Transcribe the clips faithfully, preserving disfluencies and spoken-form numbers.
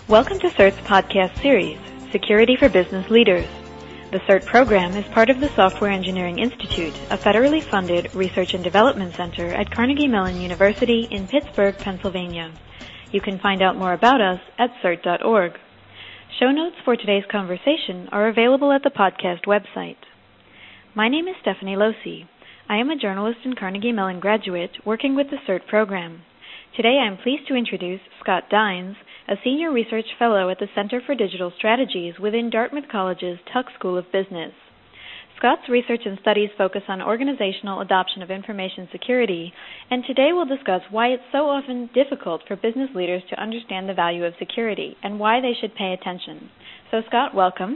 Welcome to CERT's podcast series, Security for Business Leaders. The CERT program is part of the Software Engineering Institute, a federally funded research and development center at Carnegie Mellon University in Pittsburgh, Pennsylvania. You can find out more about us at cert dot org. Show notes for today's conversation are available at the podcast website. My name is Stephanie Losi. I am a journalist and Carnegie Mellon graduate working with the CERT program. Today I am pleased to introduce Scott Dines, a senior research fellow at the Center for Digital Strategies within Dartmouth College's Tuck School of Business. Scott's research and studies focus on organizational adoption of information security, and today we'll discuss why it's so often difficult for business leaders to understand the value of security and why they should pay attention. So, Scott, welcome.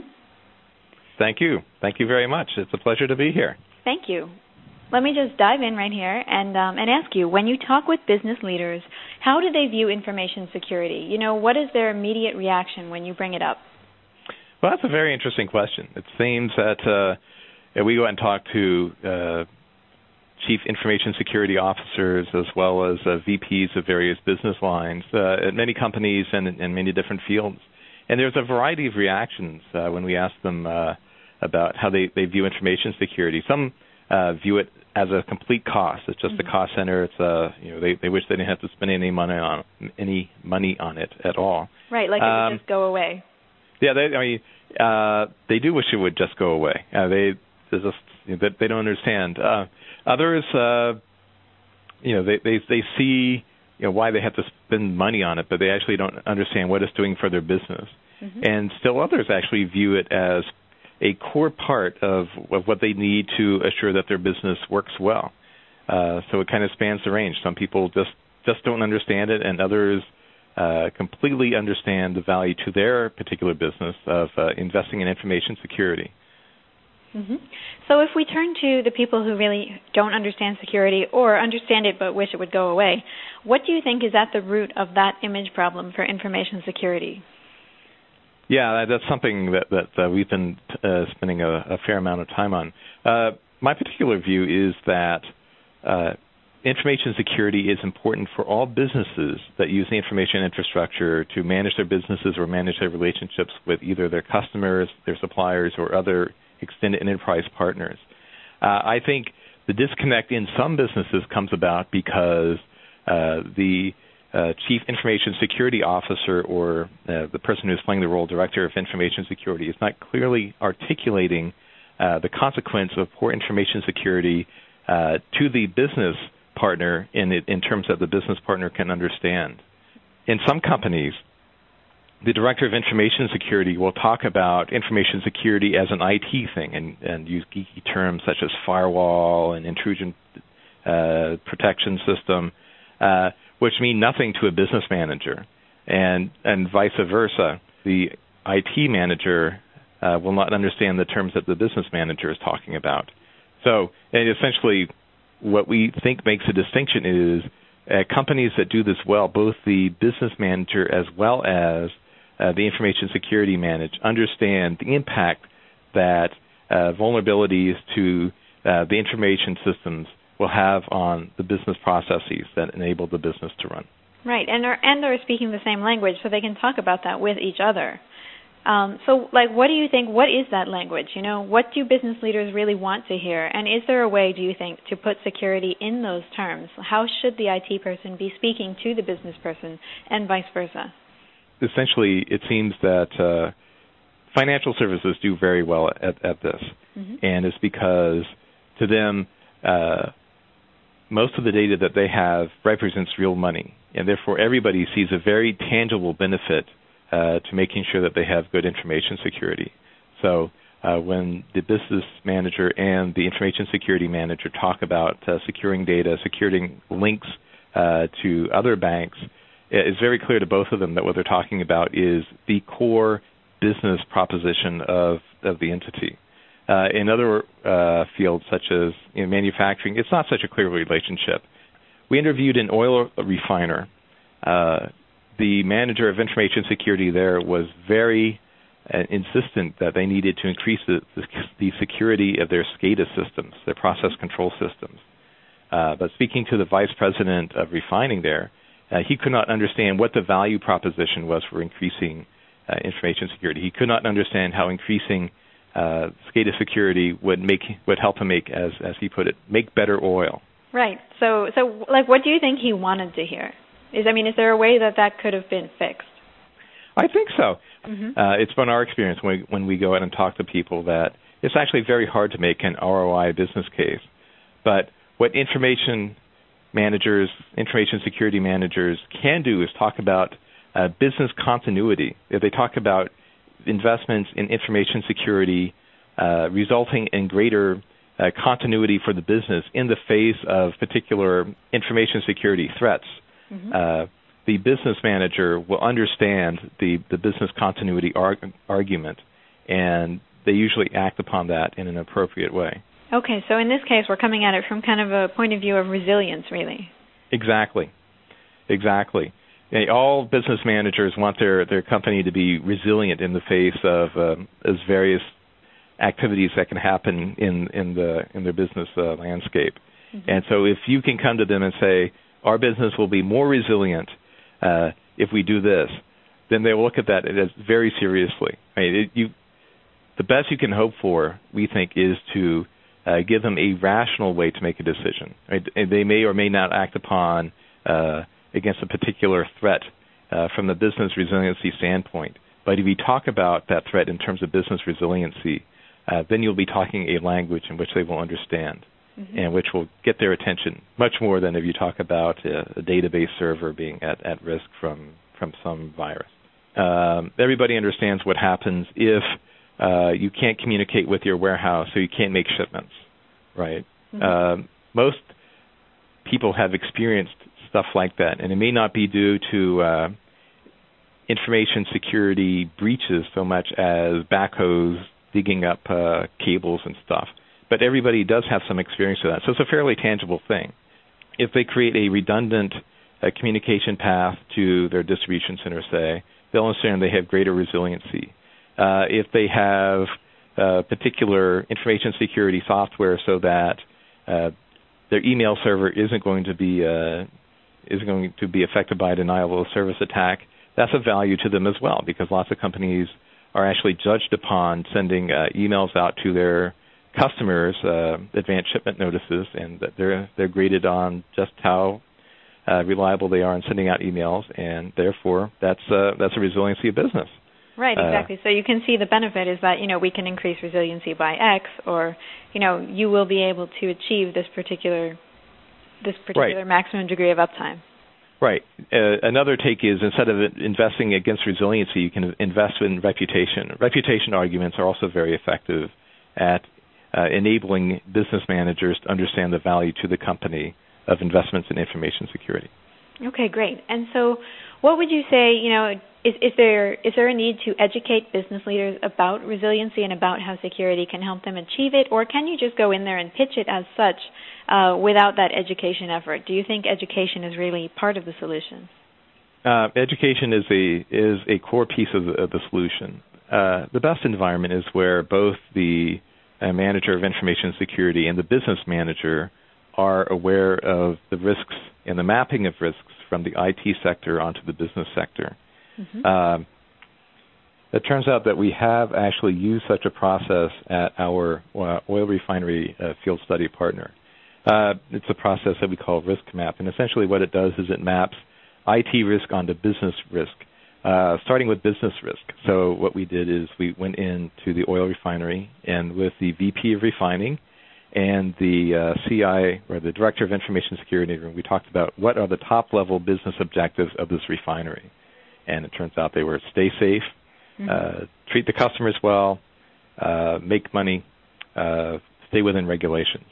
Thank you. Thank you very much. It's a pleasure to be here. Thank you. Let me just dive in right here and um, and ask you, when you talk with business leaders, how do they view information security? You know, what is their immediate reaction when you bring it up? Well, that's a very interesting question. It seems that uh, we go out and talk to uh, chief information security officers as well as uh, V Ps of various business lines uh, at many companies and in many different fields. And there's a variety of reactions uh, when we ask them uh, about how they, they view information security. Some uh, view it as a complete cost. It's just mm-hmm. a cost center. It's a you know they they wish they didn't have to spend any money on any money on it at all. Right, like it um, would just go away. Yeah, they I mean uh, they do wish it would just go away. Uh, they just you know, they don't understand. Uh, others, uh, you know, they, they they see you know why they have to spend money on it, but they actually don't understand what it's doing for their business. Mm-hmm. And still others actually view it as a core part of, of what they need to assure that their business works well. Uh, so it kind of spans the range. Some people just, just don't understand it, and others uh, completely understand the value to their particular business of uh, investing in information security. Mm-hmm. So if we turn to the people who really don't understand security or understand it but wish it would go away, what do you think is at the root of that image problem for information security? Yeah, that's something that, that uh, we've been uh, spending a, a fair amount of time on. Uh, my particular view is that uh, information security is important for all businesses that use the information infrastructure to manage their businesses or manage their relationships with either their customers, their suppliers, or other extended enterprise partners. Uh, I think the disconnect in some businesses comes about because uh, the Uh, chief information security officer or uh, the person who's playing the role director of information security is not clearly articulating uh, the consequence of poor information security uh, to the business partner in, it, in terms that the business partner can understand. In some companies, the director of information security will talk about information security as an I T thing and, and use geeky terms such as firewall and intrusion uh, protection system, uh, which mean nothing to a business manager, and and vice versa. The I T manager uh, will not understand the terms that the business manager is talking about. So, and essentially, what we think makes a distinction is uh, companies that do this well, both the business manager as well as uh, the information security manager understand the impact that uh, vulnerabilities to uh, the information systems will have on the business processes that enable the business to run. Right, and are and they're speaking the same language, so they can talk about that with each other. Um, so, like, what do you think? What is that language? You know, what do business leaders really want to hear? And is there a way, do you think, to put security in those terms? How should the I T person be speaking to the business person, and vice versa? Essentially, it seems that uh, financial services do very well at, at this, mm-hmm. and it's because to them, uh, most of the data that they have represents real money, and therefore everybody sees a very tangible benefit uh, to making sure that they have good information security. So uh, when the business manager and the information security manager talk about uh, securing data, securing links uh, to other banks, it's very clear to both of them that what they're talking about is the core business proposition of, of the entity. Uh, in other uh, fields, such as you know, manufacturing, it's not such a clear relationship. We interviewed an oil refiner. Uh, the manager of information security there was very uh, insistent that they needed to increase the, the, the security of their SCADA systems, their process control systems. Uh, but speaking to the vice president of refining there, Uh, he could not understand what the value proposition was for increasing uh, information security. He could not understand how increasing uh, SCADA security would make would help him make, as as he put it, make better oil. Right. So, so like, what do you think he wanted to hear? Is I mean, is there a way that that could have been fixed? I think so. Mm-hmm. Uh, it's been our experience when we, when we go out and talk to people that it's actually very hard to make an R O I business case. But what information managers, information security managers can do is talk about uh, business continuity. If they talk about investments in information security uh, resulting in greater uh, continuity for the business in the face of particular information security threats, mm-hmm. uh, the business manager will understand the, the business continuity arg- argument, and they usually act upon that in an appropriate way. Okay, so in this case, we're coming at it from kind of a point of view of resilience, really. Exactly. Exactly. They, all business managers want their, their company to be resilient in the face of um, as various activities that can happen in, in, the, in their business uh, landscape. Mm-hmm. And so if you can come to them and say, our business will be more resilient Uh, if we do this, then they will look at that as very seriously. I mean, it, you, the best you can hope for, we think, is to uh, give them a rational way to make a decision. Right? And they may or may not act upon uh, against a particular threat uh, from the business resiliency standpoint. But if you talk about that threat in terms of business resiliency, uh, then you'll be talking a language in which they will understand. Mm-hmm. And which will get their attention much more than if you talk about a, a database server being at, at risk from, from some virus. Um, everybody understands what happens if uh, you can't communicate with your warehouse, so you can't make shipments, right? Mm-hmm. Um, most people have experienced stuff like that, and it may not be due to uh, information security breaches so much as backhoes digging up uh, cables and stuff. But everybody does have some experience with that. So it's a fairly tangible thing. If they create a redundant uh, communication path to their distribution center, say, they'll understand they have greater resiliency. Uh, if they have uh, particular information security software so that uh, their email server isn't going to be uh, isn't going to be affected by a denial of service attack, that's of value to them as well, because lots of companies are actually judged upon sending uh, emails out to their customers, uh, advanced shipment notices, and that they're they're graded on just how uh, reliable they are in sending out emails, and therefore that's uh, that's a resiliency of business. Right, exactly. Uh, so you can see the benefit is that, you know, we can increase resiliency by X, or, you know, you will be able to achieve this particular this particular right. maximum degree of uptime. Right. Uh, another take is instead of investing against resiliency, you can invest in reputation. Reputation arguments are also very effective at Uh, enabling business managers to understand the value to the company of investments in information security. Okay, great. And so what would you say, you know, is, is there is there a need to educate business leaders about resiliency and about how security can help them achieve it, or can you just go in there and pitch it as such uh, without that education effort? Do you think education is really part of the solution? Uh, education is a is a core piece of the, of the solution. Uh, the best environment is where both the a manager of information security and the business manager are aware of the risks and the mapping of risks from the I T sector onto the business sector. Mm-hmm. Um, it turns out that we have actually used such a process at our uh, oil refinery uh, field study partner. Uh, it's a process that we call risk map, and essentially what it does is it maps I T risk onto business risk. Uh, starting with business risk. So what we did is we went into the oil refinery, and with the V P of refining and the uh, C I, or the Director of Information Security, we talked about what are the top-level business objectives of this refinery. And it turns out they were stay safe, mm-hmm. uh, treat the customers well, uh, make money, uh, stay within regulations.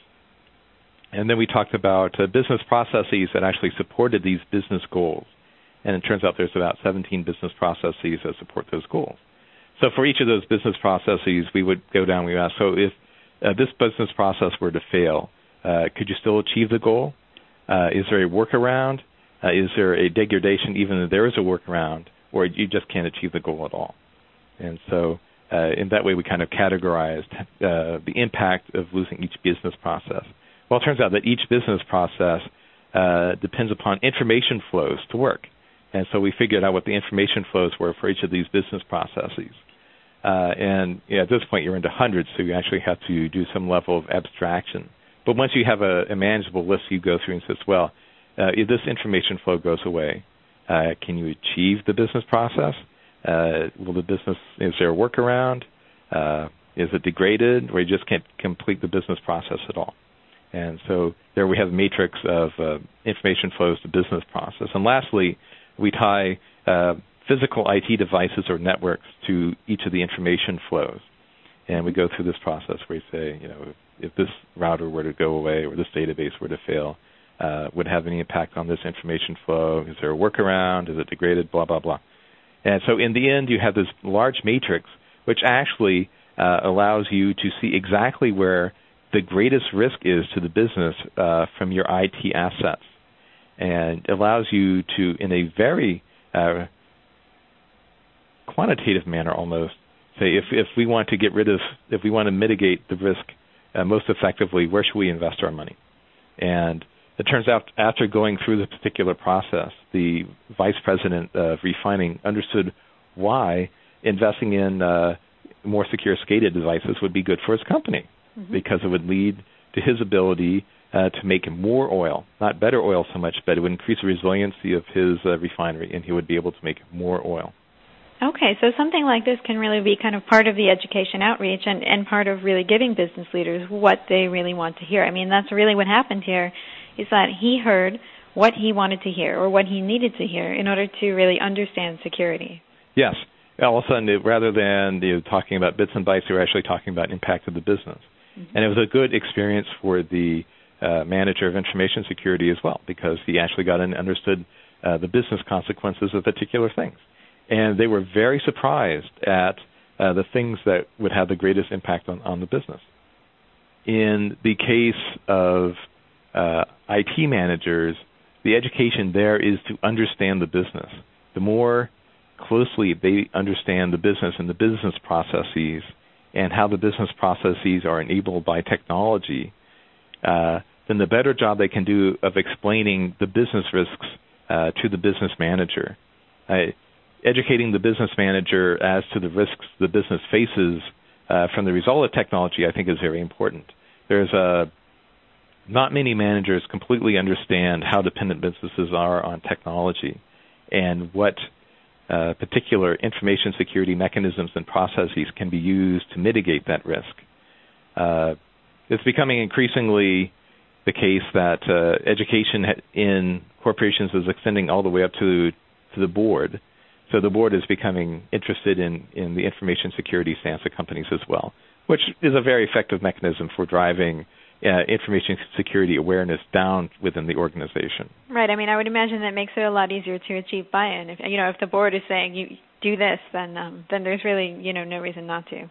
And then we talked about uh, business processes that actually supported these business goals. And it turns out there's about seventeen business processes that support those goals. So for each of those business processes, we would go down, we would ask, so if uh, this business process were to fail, uh, could you still achieve the goal? Uh, is there a workaround? Uh, is there a degradation even if there is a workaround, or you just can't achieve the goal at all? And so uh, in that way, we kind of categorized uh, the impact of losing each business process. Well, it turns out that each business process uh, depends upon information flows to work. And so we figured out what the information flows were for each of these business processes. Uh, and yeah, at this point, you're into hundreds, so you actually have to do some level of abstraction. But once you have a, a manageable list, you go through and says, well, uh, if this information flow goes away, uh, can you achieve the business process? Uh, will the business, is there a workaround? Uh, is it degraded, or you just can't complete the business process at all? And so there we have a matrix of uh, information flows to business process. And lastly, we tie uh, physical I T devices or networks to each of the information flows. And we go through this process where we say, you know, if, if this router were to go away or this database were to fail, uh, would it have any impact on this information flow? Is there a workaround? Is it degraded? Blah, blah, blah. And so in the end, you have this large matrix which actually uh, allows you to see exactly where the greatest risk is to the business uh, from your I T assets, and allows you to, in a very uh, quantitative manner almost, say if, if we want to get rid of, if we want to mitigate the risk uh, most effectively, where should we invest our money? And it turns out after going through the particular process, the vice president of refining understood why investing in uh, more secure SCADA devices would be good for his company. Mm-hmm. Because it would lead to his ability uh, to make more oil, not better oil so much, but it would increase the resiliency of his uh, refinery, and he would be able to make more oil. Okay, so something like this can really be kind of part of the education outreach and, and part of really giving business leaders what they really want to hear. I mean, that's really what happened here, is that he heard what he wanted to hear or what he needed to hear in order to really understand security. Yes. All of a sudden, it, rather than you know, talking about bits and bytes, they were actually talking about impact of the business. Mm-hmm. And it was a good experience for the uh, manager of information security as well, because he actually got in and understood uh, the business consequences of particular things. And they were very surprised at uh, the things that would have the greatest impact on, on the business. In the case of uh, I T managers, the education there is to understand the business. The more closely they understand the business and the business processes and how the business processes are enabled by technology, uh, then the better job they can do of explaining the business risks uh, to the business manager. Uh, educating the business manager as to the risks the business faces uh, from the result of technology, I think, is very important. There's a not many managers completely understand how dependent businesses are on technology and what uh, particular information security mechanisms and processes can be used to mitigate that risk. Uh, it's becoming increasingly the case that uh, education in corporations is extending all the way up to, to the board. So the board is becoming interested in, in the information security stance of companies as well, which is a very effective mechanism for driving uh, information security awareness down within the organization. Right. I mean, I would imagine that makes it a lot easier to achieve buy-in. If you know, if the board is saying you do this, then um, then there's really you know no reason not to.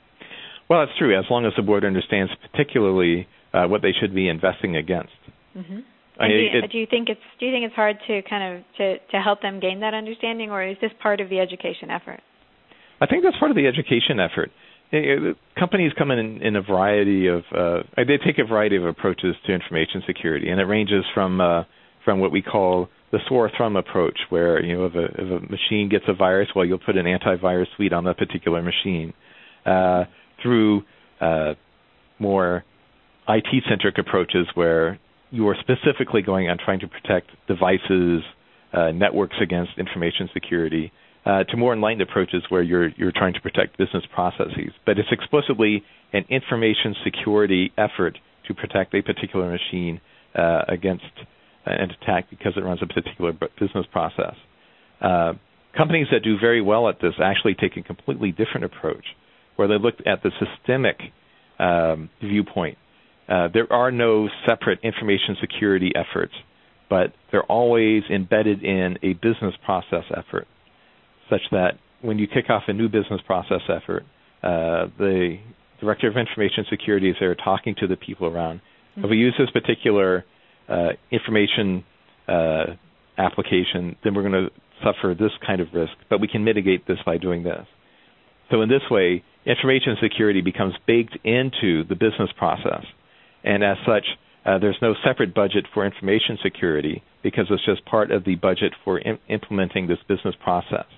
Well, that's true. As long as the board understands particularly uh, what they should be investing against. Mm-hmm. I, do, you, it, do you think it's do you think it's hard to kind of to, to help them gain that understanding, or is this part of the education effort? I think that's part of the education effort. Companies come in in a variety of uh, they take a variety of approaches to information security, and it ranges from uh, from what we call the sore thumb approach, where you know if a, if a machine gets a virus, well, you'll put an antivirus suite on that particular machine, uh, through uh, more I T-centric approaches where you are specifically going on trying to protect devices, uh, networks against information security, uh, to more enlightened approaches where you're you're trying to protect business processes. But it's explicitly an information security effort to protect a particular machine uh, against an attack because it runs a particular business process. Uh, companies that do very well at this actually take a completely different approach, where they look at the systemic um, viewpoint. Uh, there are no separate information security efforts, but they're always embedded in a business process effort, such that when you kick off a new business process effort, uh, the director of information security is there talking to the people around. Mm-hmm. If we use this particular uh, information uh, application, then we're going to suffer this kind of risk, but we can mitigate this by doing this. So in this way, information security becomes baked into the business process. And as such, Uh, there's no separate budget for information security because it's just part of the budget for im- implementing this business process.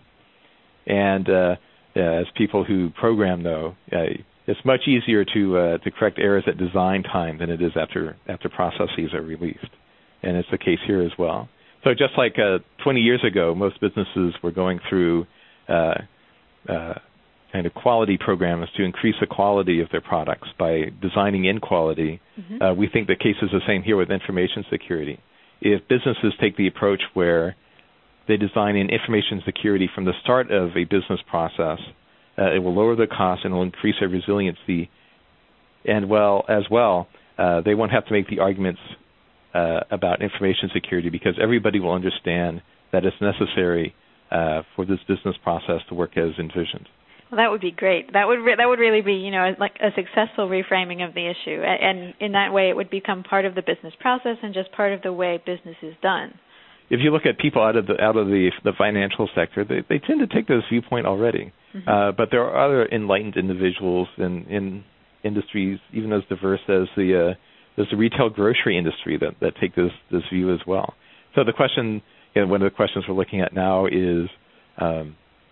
And uh, as people who program know, uh, it's much easier to uh, to correct errors at design time than it is after after processes are released. And it's the case here as well. So just like uh, twenty years ago, most businesses were going through uh, uh, kind of quality programs to increase the quality of their products by designing in quality. Mm-hmm. Uh, we think the case is the same here with information security. If businesses take the approach where they design in information security from the start of a business process, uh, it will lower the cost and will increase their resiliency. And well, as well, uh, they won't have to make the arguments uh, about information security because everybody will understand that it's necessary uh, for this business process to work as envisioned. Well, that would be great. That would re- that would really be, you know, like a successful reframing of the issue, and in that way, it would become part of the business process and just part of the way business is done. If you look at people out of the out of the the financial sector, they they tend to take this viewpoint already. Mm-hmm. Uh, but there are other enlightened individuals in, in industries even as diverse as the uh, as the retail grocery industry that, that take this this view as well. So the question, you know, one of the questions we're looking at now is. Um,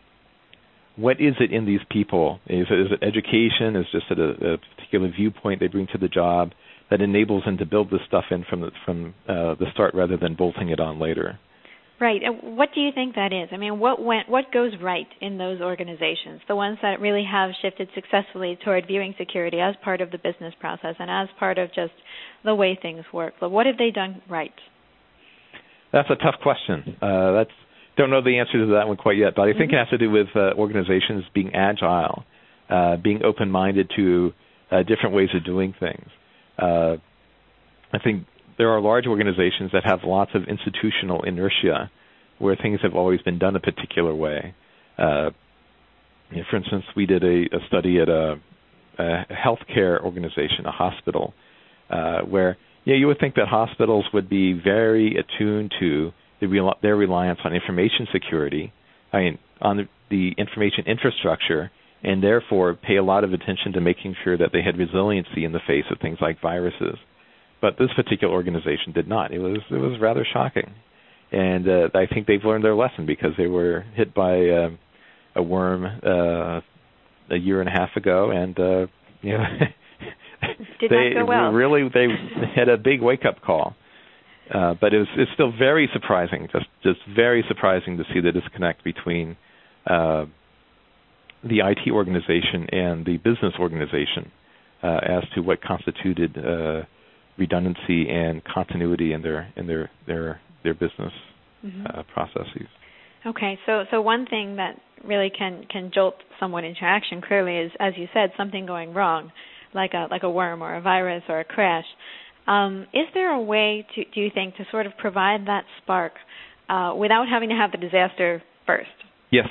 What is it in these people? Is it, is it education? Is it just a, a particular viewpoint they bring to the job that enables them to build this stuff in from the, from uh, the start rather than bolting it on later? Right. And what do you think that is? I mean, what went, what goes right in those organizations, the ones that really have shifted successfully toward viewing security as part of the business process and as part of just the way things work? But what have they done right? That's a tough question. Uh, that's don't know the answer to that one quite yet, but I think mm-hmm. it has to do with uh, organizations being agile, uh, being open-minded to uh, different ways of doing things. Uh, I think there are large organizations that have lots of institutional inertia where things have always been done a particular way. Uh, you know, for instance, we did a, a study at a, a healthcare organization, a hospital, uh, where you know, you would think that hospitals would be very attuned to the rel- their reliance on information security, I mean, on the, the information infrastructure, and therefore pay a lot of attention to making sure that they had resiliency in the face of things like viruses. But this particular organization did not. It was it was rather shocking, and uh, I think they've learned their lesson because they were hit by uh, a worm uh, a year and a half ago, and uh, you know, did they not go well. really they had a big wake up call. Uh, but it was, it's still very surprising, just just very surprising to see the disconnect between uh, the I T organization and the business organization uh, as to what constituted uh, redundancy and continuity in their in their their their business mm-hmm. uh, processes. Okay, so so one thing that really can, can jolt someone into action clearly is, as you said, something going wrong, like a like a worm or a virus or a crash. Um, is there a way, to, do you think, to sort of provide that spark uh, without having to have the disaster first? Yes.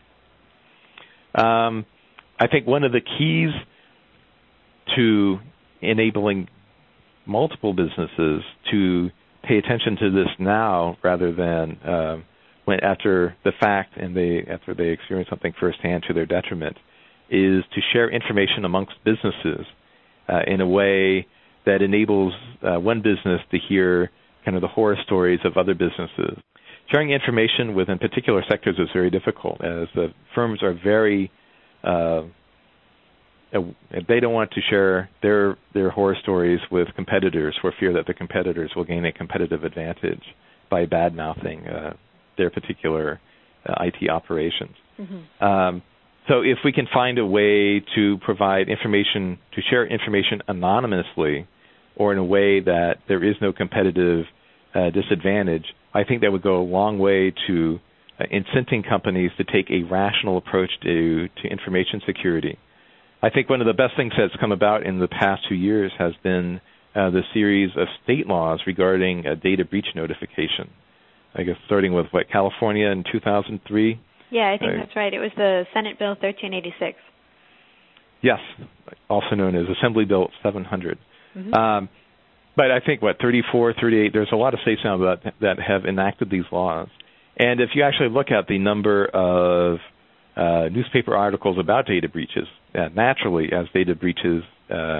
Um, I think one of the keys to enabling multiple businesses to pay attention to this now rather than uh, when after the fact and they after they experience something firsthand to their detriment is to share information amongst businesses uh, in a way that enables uh, one business to hear kind of the horror stories of other businesses. Sharing information within particular sectors is very difficult, as the firms are very, uh, they don't want to share their their horror stories with competitors for fear that the competitors will gain a competitive advantage by bad-mouthing uh, their particular uh, I T operations. Mm-hmm. Um, so if we can find a way to provide information, to share information anonymously, or in a way that there is no competitive uh, disadvantage, I think that would go a long way to uh, incenting companies to take a rational approach to, to information security. I think one of the best things that's come about in the past two years has been uh, the series of state laws regarding uh, data breach notification. I guess starting with, what, California in two thousand three? Yeah, I think uh, that's right. It was the Senate Bill thirteen eighty-six. Yes, also known as Assembly Bill seven hundred. Mm-hmm. Um, but I think, what, thirty-four, thirty-eight, there's a lot of states now that, that have enacted these laws. And if you actually look at the number of uh, newspaper articles about data breaches, uh, naturally, as data breaches uh,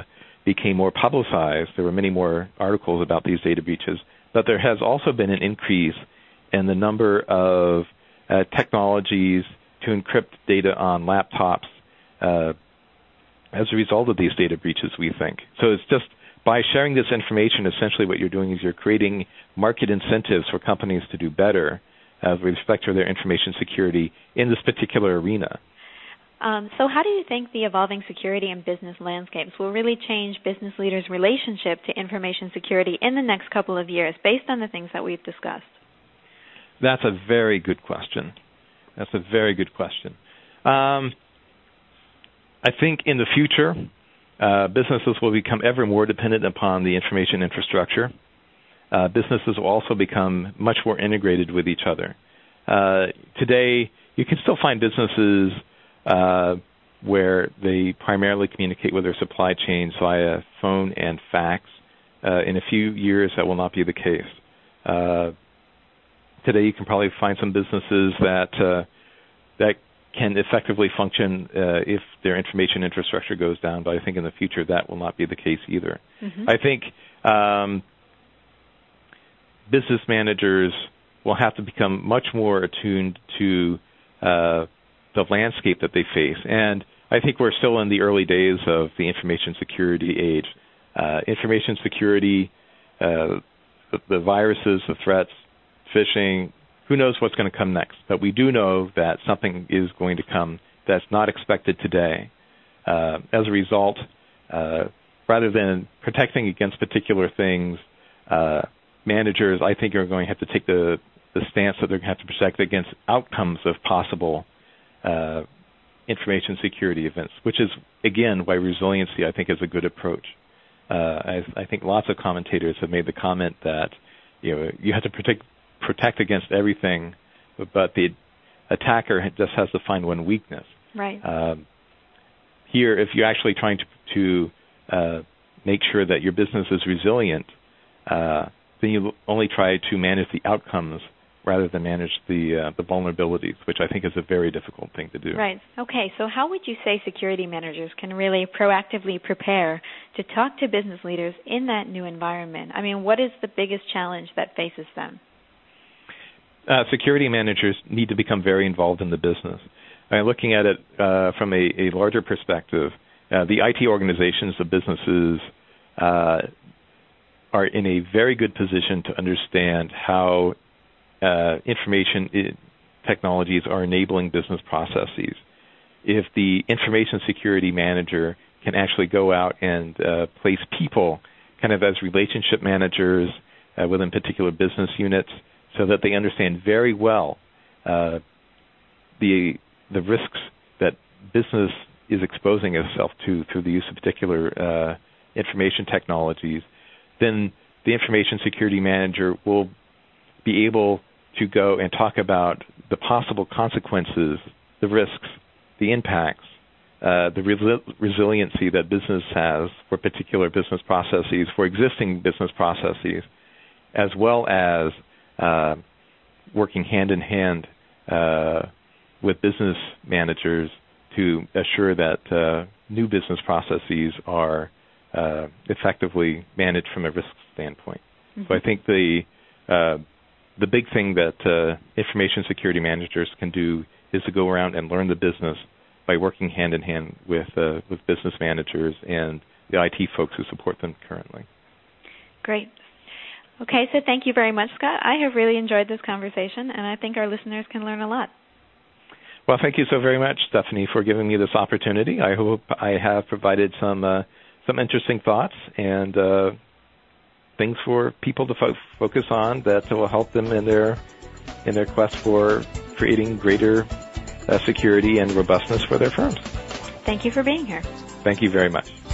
became more publicized, there were many more articles about these data breaches, but there has also been an increase in the number of uh, technologies to encrypt data on laptops uh, as a result of these data breaches, we think. So it's just by sharing this information, essentially what you're doing is you're creating market incentives for companies to do better uh, with respect to their information security in this particular arena. Um, so how do you think the evolving security and business landscapes will really change business leaders' relationship to information security in the next couple of years based on the things that we've discussed? That's a very good question. That's a very good question. Um, I think in the future, uh, businesses will become ever more dependent upon the information infrastructure. Uh, businesses will also become much more integrated with each other. Uh, today, you can still find businesses uh, where they primarily communicate with their supply chains via phone and fax. Uh, in a few years, that will not be the case. Uh, today, you can probably find some businesses that uh, that can effectively function uh, if their information infrastructure goes down, but I think in the future that will not be the case either. Mm-hmm. I think um, business managers will have to become much more attuned to uh, the landscape that they face, and I think we're still in the early days of the information security age. Uh, information security, uh, the, the viruses, the threats, phishing, who knows what's going to come next, but we do know that something is going to come that's not expected today. Uh, as a result, uh, rather than protecting against particular things, uh, managers, I think, are going to have to take the, the stance that they're going to have to protect against outcomes of possible uh, information security events, which is, again, why resiliency, I think, is a good approach. Uh, I, I think lots of commentators have made the comment that you know you have to protect protect against everything, but the attacker just has to find one weakness. Right. Um, here, if you're actually trying to, to uh, make sure that your business is resilient, uh, then you only try to manage the outcomes rather than manage the uh, the vulnerabilities, which I think is a very difficult thing to do. Right. Okay, so how would you say security managers can really proactively prepare to talk to business leaders in that new environment? I mean, what is the biggest challenge that faces them? Uh, security managers need to become very involved in the business. Uh, looking at it uh, from a, a larger perspective, uh, the I T organizations of businesses uh, are in a very good position to understand how uh, information I- technologies are enabling business processes. If the information security manager can actually go out and uh, place people kind of as relationship managers uh, within particular business units, so that they understand very well uh, the the risks that business is exposing itself to through the use of particular uh, information technologies, then the information security manager will be able to go and talk about the possible consequences, the risks, the impacts, uh, the resi- resiliency that business has for particular business processes, for existing business processes, as well as Uh, working hand in hand uh, with business managers to assure that uh, new business processes are uh, effectively managed from a risk standpoint. Mm-hmm. So I think the uh, the big thing that uh, information security managers can do is to go around and learn the business by working hand in hand with uh, with business managers and the I T folks who support them currently. Great. Okay, so thank you very much, Scott. I have really enjoyed this conversation, and I think our listeners can learn a lot. Well, thank you so very much, Stephanie, for giving me this opportunity. I hope I have provided some uh, some interesting thoughts and uh, things for people to fo- focus on that will help them in their in their quest for creating greater uh, security and robustness for their firms. Thank you for being here. Thank you very much.